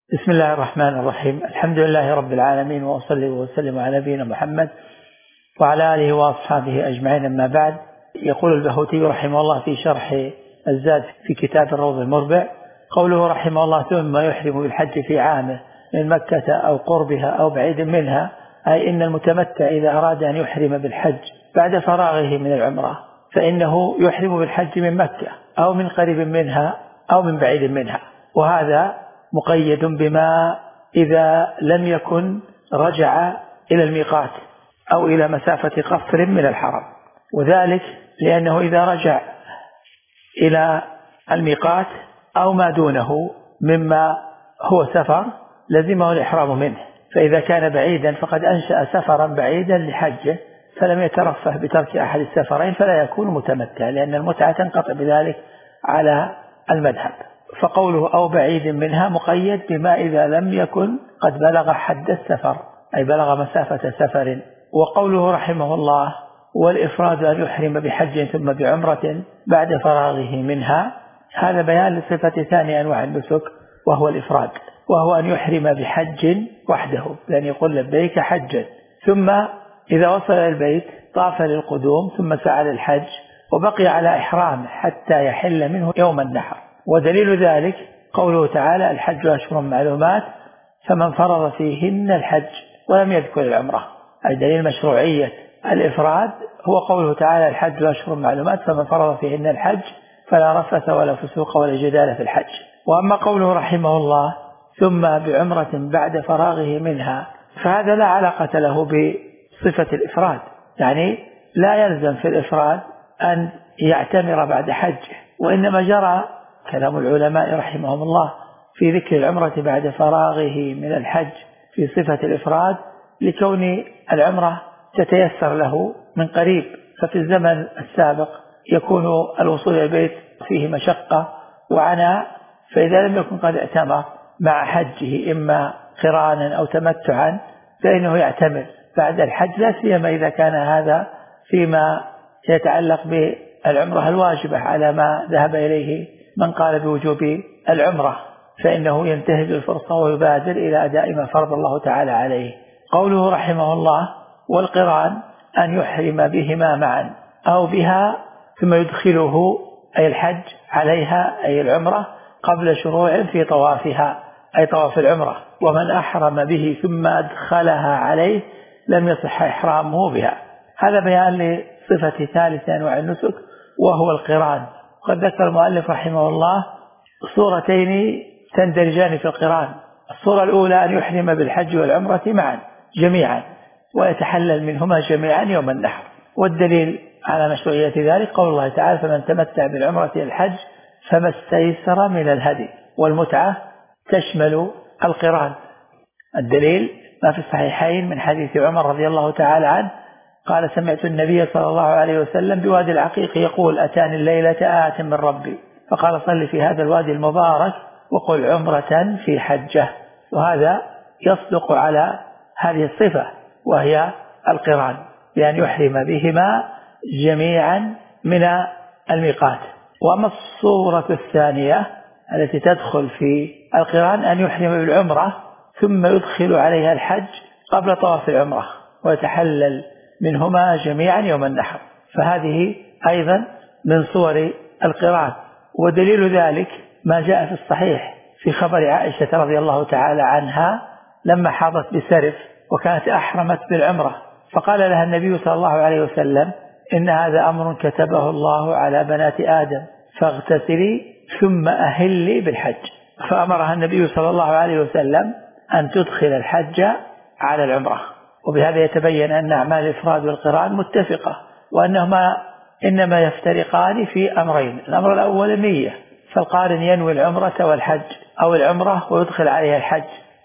بسم الله الرحمن الرحيم. الحمد لله رب العالمين، وأصلي وسلم على نبينا محمد وعلى آله وأصحابه أجمعين، أما بعد. يقول البهوتي رحمه الله في شرح الزاد في كتاب الروض المربع، قوله رحمه الله: ثم يحرم بالحج في عامه من مكة أو قربها أو بعيد منها، أي إن المتمتع إذا أراد أن يحرم بالحج بعد فراغه من العمرة فإنه يحرم بالحج من مكة أو من قريب منها أو من بعيد منها، وهذا مقيد بما إذا لم يكن رجع إلى الميقات أو إلى مسافة قصر من الحرم، وذلك لأنه إذا رجع إلى الميقات أو ما دونه مما هو سفر لزمه الإحرام منه، فإذا كان بعيدا فقد أنشأ سفرا بعيدا لحجه فلم يترفه بترك أحد السفرين فلا يكون متمتع، لأن المتعة تنقطع بذلك على المذهب. فقوله أو بعيد منها مقيد بما إذا لم يكن قد بلغ حد السفر، أي بلغ مسافة سفر. وقوله رحمه الله: والإفراد أن يحرم بحج ثم بعمرة بعد فراغه منها، هذا بيان لصفة ثاني أنواع النسك وهو الإفراد، وهو أن يحرم بحج وحده، لأن يقول لبيك حجا، ثم إذا وصل إلى البيت طاف للقدوم ثم سعى للحج وبقي على إحرامه حتى يحل منه يوم النحر. ودليل ذلك قوله تعالى: الحج أشهر معلومات فمن فرض فيهن الحج، ولم يذكر العمرة. أي دليل مشروعية الإفراد هو قوله تعالى: الحج أشهر معلومات فمن فرض فيهن الحج فلا رفث ولا فسوق ولا جدال في الحج. وأما قوله رحمه الله: ثم بعمرة بعد فراغه منها، فهذا لا علاقة له بصفة الإفراد، يعني لا يلزم في الإفراد أن يعتمر بعد حجه، وإنما جرى كلام العلماء رحمهم الله في ذكر العمرة بعد فراغه من الحج في صفة الإفراد لكون العمرة تتيسر له من قريب، ففي الزمن السابق يكون الوصول إلى البيت فيه مشقة وعناء، فإذا لم يكن قد اعتمر مع حجه إما قرانا أو تمتعا فإنه يعتمر بعد الحج، لا سيما إذا كان هذا فيما يتعلق بالعمرة الواجبة على ما ذهب إليه من قال بوجوب العمرة، فإنه ينتهز الفرصة ويبادر إلى أداء ما فرض الله تعالى عليه. قوله رحمه الله: والقران أن يحرم بهما معا أو بها ثم يدخله أي الحج عليها أي العمرة قبل شروع في طوافها أي طواف العمرة، ومن أحرم به ثم أدخلها عليه لم يصح إحرامه بها. هذا بيان لصفة ثالثة أنواع النسك وهو القران. قد ذكر المؤلف رحمه الله صورتين تندرجان في القران: الصورة الأولى أن يحرم بالحج والعمرة معا جميعا ويتحلل منهما جميعا يوم النحر، والدليل على مشروعية ذلك قول الله تعالى: فمن تمتع بالعمرة إلى الحج فما استيسر من الهدي. والمتعة تشمل القران. الدليل ما في الصحيحين من حديث عمر رضي الله تعالى عنه قال: سمعت النبي صلى الله عليه وسلم بوادي العقيق يقول: أتاني الليلة آت من ربي فقال: صل في هذا الوادي المبارك وقل عمرة في حجة. وهذا يصدق على هذه الصفة وهي القران، بأن يحرم بهما جميعا من الميقات. وأما الصورة الثانية التي تدخل في القران أن يحرم بالعمرة ثم يدخل عليها الحج قبل طواف العمرة ويتحلل منهما جميعا يوم النحر، فهذه أيضا من صور القران. ودليل ذلك ما جاء في الصحيح في خبر عائشة رضي الله تعالى عنها لما حاضت بسرف وكانت أحرمت بالعمرة، فقال لها النبي صلى الله عليه وسلم: إن هذا أمر كتبه الله على بنات آدم فاغتسلي ثم أهلي بالحج. فأمرها النبي صلى الله عليه وسلم أن تدخل الحج على العمرة. وبهذا يتبين أن أعمال الإفراد والقران متفقة، وأنهما إنما يفترقان في أمرين: الأمر الأول النية، فالقارن ينوي العمرة والحج أو العمرة ويدخل عليها الحج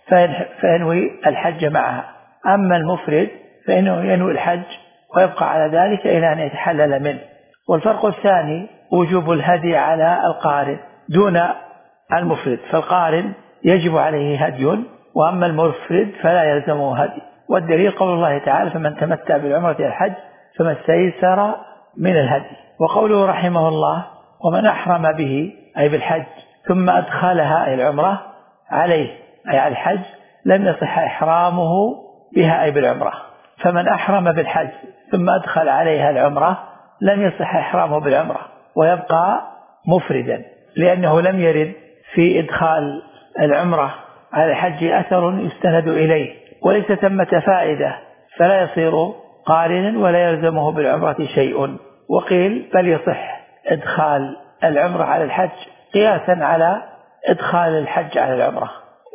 فينوي الحج معها. أما المفرد فإنه ينوي الحج ويبقى على ذلك إلى أن يتحلل منه. والفرق الثاني وجوب الهدي على القارن دون المفرد، فالقارن يجب عليه هدي، وأما المفرد فلا يلزمه هدي. والدليل قول الله تعالى: فمن تمتع بالعمرة إلى الحج فما استيسر من الهدي. وقوله رحمه الله: ومن أحرم به أي بالحج ثم أدخلها أي العمرة عليه أي على الحج لم يصح إحرامه بها أي بالعمرة. فمن أحرم بالحج ثم أدخل عليها العمرة لم يصح إحرامه بالعمرة ويبقى مفردا، لأنه لم يرد في إدخال العمرة على الحج أثر يستند إليه، وليس ثمة فائدة، فلا يصير قارنا ولا يلزمه بالعمرة شيء. وقيل بل يصح إدخال العمرة على الحج قياسا على إدخال الحج على العمرة،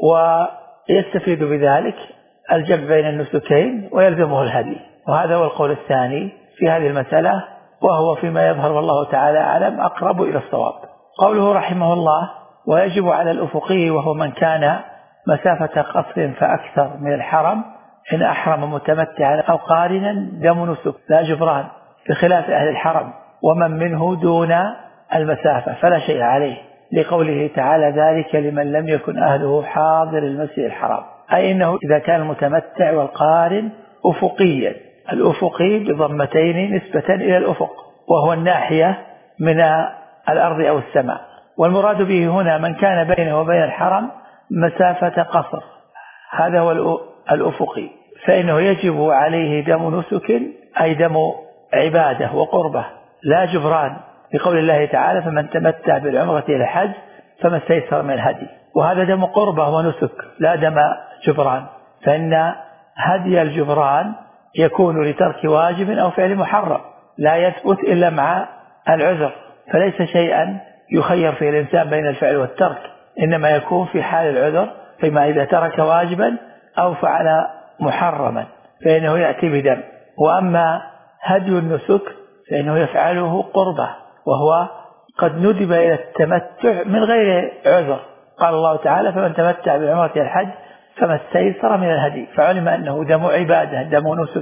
ويستفيد بذلك الجمع بين النسكين ويلزمه الهدي. وهذا هو القول الثاني في هذه المسألة، وهو فيما يظهر والله تعالى أعلم أقرب إلى الصواب. قوله رحمه الله: ويجب على الأفقي وهو من كان مسافة قصر فأكثر من الحرم إن أحرم متمتعا أو قارنا دم نسك لا جبران، بخلاف أهل الحرم ومن منه دون المسافة فلا شيء عليه، لقوله تعالى: ذلك لمن لم يكن أهله حاضر المسجد الحرام، أي إنه إذا كان المتمتع والقارن أفقيا، الأفقي بضمتين نسبة إلى الأفق وهو الناحية من الأرض أو السماء، والمراد به هنا من كان بينه وبين الحرم مسافة قصر، هذا هو الأفقي، فإنه يجب عليه دم نسك أي دم عبادة وقربة لا جبران، لقول الله تعالى: فمن تمتع بالعمرة إلى الحج فما استيسر من الهدي، وهذا دم قربة ونسك لا دم جبران، فإن هدي الجبران يكون لترك واجب أو فعل محرم لا يثبت إلا مع العذر، فليس شيئا يخير فيه الإنسان بين الفعل والترك، إنما يكون في حال العذر، فيما إذا ترك واجبا أو فعل محرما فإنه يأتي بدم. وأما هدي النسك فإنه يفعله قربة، وهو قد ندب إلى التمتع من غير عذر، قال الله تعالى: فمن تمتع بعمرة الحج فما استيسر من الهدي، فعلم أنه دم عبادة دم نسك.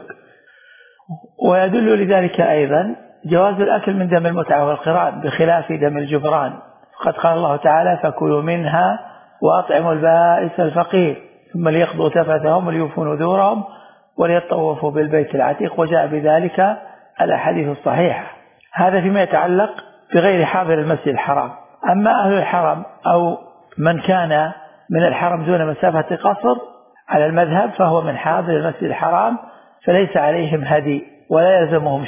ويدل لذلك أيضا جواز الأكل من دم المتعة والقران بخلاف دم الجبران، قد قال الله تعالى: فكلوا منها وأطعموا البائس الفقير ثم ليقضوا تفثهم وليوفوا نذورهم وليطوفوا بالبيت العتيق، وجاء بذلك الأحاديث الصحيحة. هذا فيما يتعلق بغير حاضر المسجد الحرام. أما أهل الحرم أو من كان من الحرم دون مسافة قصر على المذهب فهو من حاضر المسجد الحرام، فليس عليهم هدي ولا يلزمهم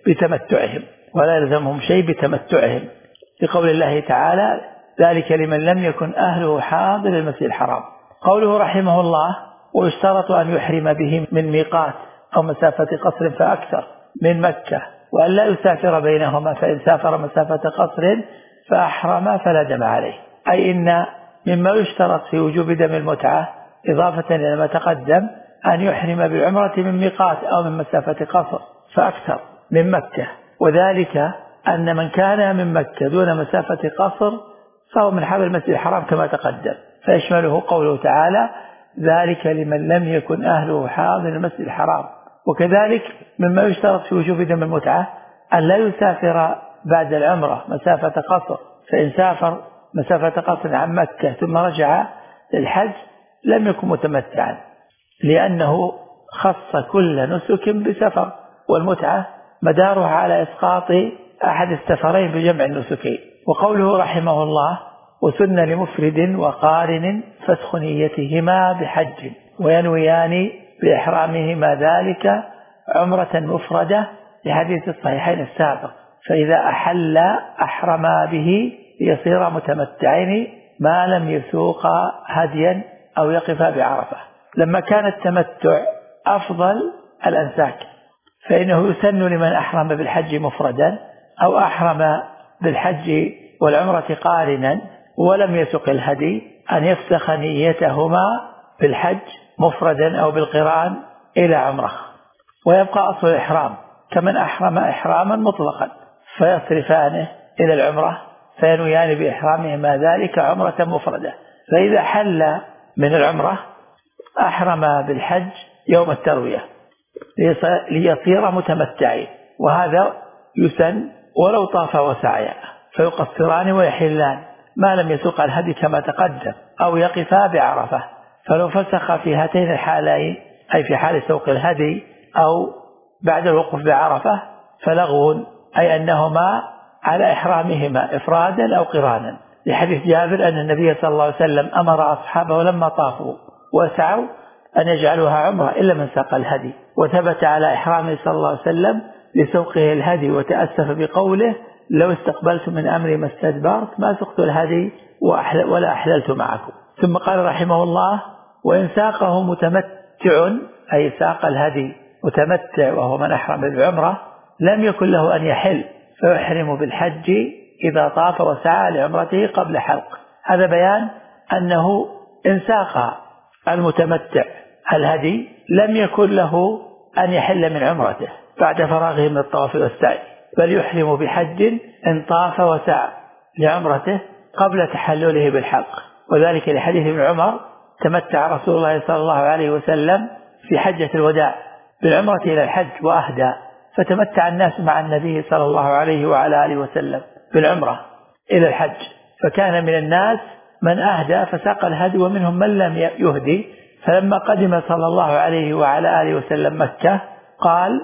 شيء بتمتعهم، لقول الله تعالى: ذلك لمن لم يكن أهله حاضر المسجد الحرام. قوله رحمه الله: ويشترط أن يحرم به من ميقات أو مسافة قصر فأكثر من مكة، وأن لا يسافر بينهما، فإن سافر مسافة قصر فأحرم فلا دم عليه، أي إن مما يشترط في وجوب دم المتعة إضافة إلى ما تقدم أن يحرم بالعمرة من ميقات أو من مسافة قصر فأكثر من مكة، وذلك أن من كان من مكة دون مسافة قصر فهو من حاضر المسجد الحرام كما تقدم، فيشمله قوله تعالى: ذلك لمن لم يكن أهله حاضر المسجد الحرام. وكذلك مما يشترط في وجوب دم المتعة أن لا يسافر بعد العمرة مسافة قصر، فإن سافر مسافة قصر عن مكة ثم رجع للحج لم يكن متمتعا، لأنه خص كل نسك بسفر، والمتعة مدارها على إسقاط أحد السفرين بجمع النسكين. وقوله رحمه الله: وسن لمفرد وقارن فسخ نيتهما بحج وينويان بإحرامهما ذلك عمرة مفردة، لحديث الصحيحين السابق، فإذا أحل أحرما به ليصير متمتعين ما لم يسوق هديا أو يقف بعرفة. لما كان التمتع أفضل الأنساك فإنه يسن لمن أحرم بالحج مفردا أو أحرم بالحج والعمرة قارنا ولم يسق الهدي أن يفسخ نيتهما بالحج مفردا أو بالقران إلى عمره، ويبقى أصل الإحرام كمن أحرم إحراما مطلقا، فيصرفانه إلى العمرة فينويان بإحرامهما ذلك عمرة مفردة، فإذا حل من العمرة أحرم بالحج يوم التروية ليصير متمتعين، وهذا يسن ولو طاف وسعيا، فيقصران ويحلان ما لم يسوق الهدي كما تقدم أو يقفا بعرفة. فلو فسخ في هاتين الحالين، أي في حال سوق الهدي أو بعد الوقوف بعرفة، فلغو، أي أنهما على إحرامهما إفرادا أو قرانا، لحديث جابر أن النبي صلى الله عليه وسلم أمر أصحابه لما طافوا وسعوا أن يجعلوها عمرة إلا من ساق الهدي، وثبت على إحرامه صلى الله عليه وسلم لسوقه الهدي، وتأسف بقوله لو استقبلت من أمري ما استدبرت ما سقت الهدي ولا أحللت معكم. ثم قال رحمه الله وإن ساقه متمتع، أي ساق الهدي متمتع وهو من أحرم بالعمرة، لم يكن له أن يحل فيحرم بالحج إذا طاف وسعى لعمرته قبل حلق. هذا بيان أنه إن ساق المتمتع الهدي لم يكن له أن يحل من عمرته بعد فراغه من الطواف والسعي، بل يحرم بحج إن طاف وسعى لعمرته قبل تحلله بالحلق. وذلك لحديث ابن عمر تمتع رسول الله صلى الله عليه وسلم في حجة الوداع بالعمرة إلى الحج وأهدى، فتمتع الناس مع النبي صلى الله عليه وعلى آله وسلم بالعمرة إلى الحج، فكان من الناس من أهدى فساق الهدي ومنهم من لم يهدي. فلما قدم صلى الله عليه وعلى آله وسلم مكة قال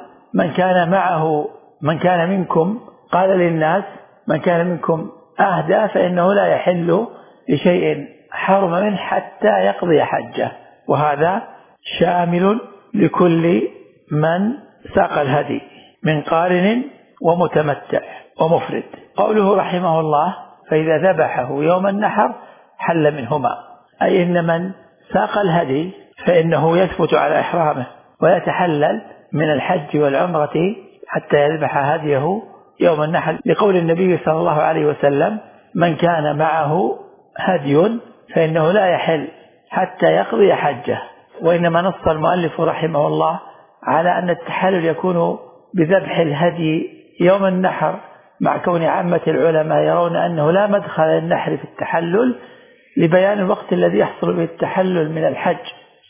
من كان منكم، قال للناس من كان منكم أهدى فإنه لا يحل لشيء حرم منه حتى يقضي حجه، وهذا شامل لكل من ساق الهدي من قارن ومتمتع ومفرد. قوله رحمه الله فإذا ذبحه يوم النحر حل منهما، أي إن من ساق الهدي فإنه يثبت على إحرامه ويتحلل من الحج والعمرة حتى يذبح هديه يوم النحر، لقول النبي صلى الله عليه وسلم من كان معه هدي فإنه لا يحل حتى يقضي حجه. وإنما نص المؤلف رحمه الله على أن التحلل يكون بذبح الهدي يوم النحر، مع كون عامة العلماء يرون أنه لا مدخل للنحر في التحلل، لبيان الوقت الذي يحصل به التحلل من الحج،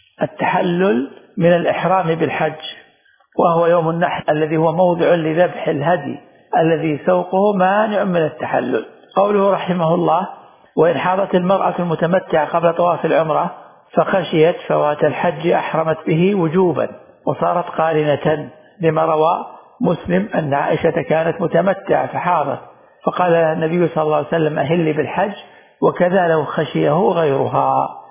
التحلل من الإحرام بالحج، وهو يوم النحر الذي هو موضع لذبح الهدي الذي سوقه مانع من التحلل. قوله رحمه الله وإن حاضت المرأة المتمتعة قبل طواف العمرة فخشيت فوات الحج أحرمت به وجوبا وصارت قارنة، لما روى مسلم أن عائشة كانت متمتعة فحاضت فقال لها النبي صلى الله عليه وسلم أهلي بالحج، وكذا لو خشيه غيرها،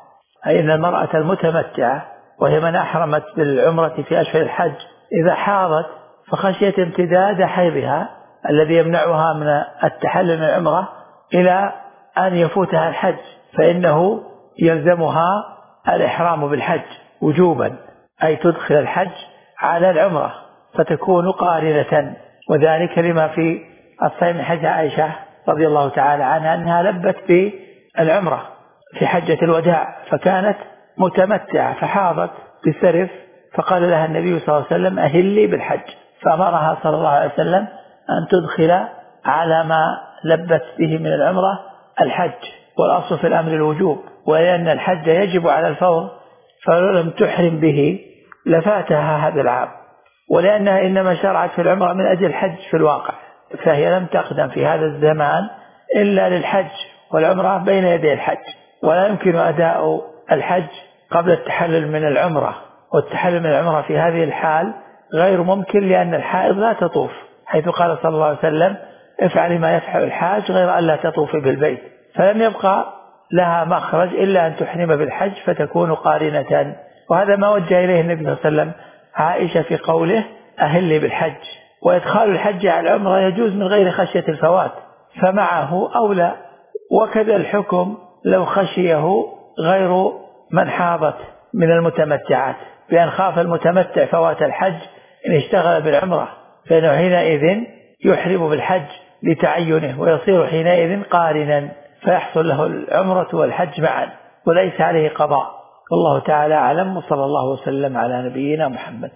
أي أن المرأة المتمتعة وهي من أحرمت بالعمرة في أشهر الحج إذا حاضت فخشيت امتداد حيضها الذي يمنعها من التحلل من العمرة إلى أن يفوتها الحج، فإنه يلزمها الإحرام بالحج وجوبا، أي تدخل الحج على العمرة فتكون قارنة. وذلك لما في الصحيح من حديث عائشة رضي الله تعالى عنها أنها لبت بالعمرة في حجة الوداع فكانت متمتعة فحاضت بسرف، فقال لها النبي صلى الله عليه وسلم أهلي بالحج، فأمرها صلى الله عليه وسلم أن تدخل على ما لبت به من العمرة الحج، والأصل في الأمر الوجوب، ولأن الحج يجب على الفور فلو لم تحرم به لفاتها هذا العام، ولأنها إنما شرعت في العمرة من أجل الحج في الواقع، فهي لم تقدم في هذا الزمان إلا للحج والعمرة بين يدي الحج، ولا يمكن أداء الحج قبل التحلل من العمرة، والتحلل من العمرة في هذه الحال غير ممكن لأن الحائض لا تطوف، حيث قال صلى الله عليه وسلم افعل ما يفعل الحاج غير أن لا تطوف بالبيت، فلم يبقى لها مخرج إلا أن تحرم بالحج فتكون قارنة. وهذا ما وجه إليه النبي صلى الله عليه وسلم عائشة في قوله أهلي بالحج. وإدخال الحج على العمرة يجوز من غير خشية الفوات فمعه أولى، وكذا الحكم لو خشيه غير من حاضت من المتمتعات، بأن خاف المتمتع فوات الحج إن اشتغل بالعمرة فإنه حينئذ يحرم بالحج لتعينه ويصير حينئذ قارنا فيحصل له العمرة والحج معا وليس عليه قضاء. والله تعالى أعلم، وصلى الله وسلم على نبينا محمد.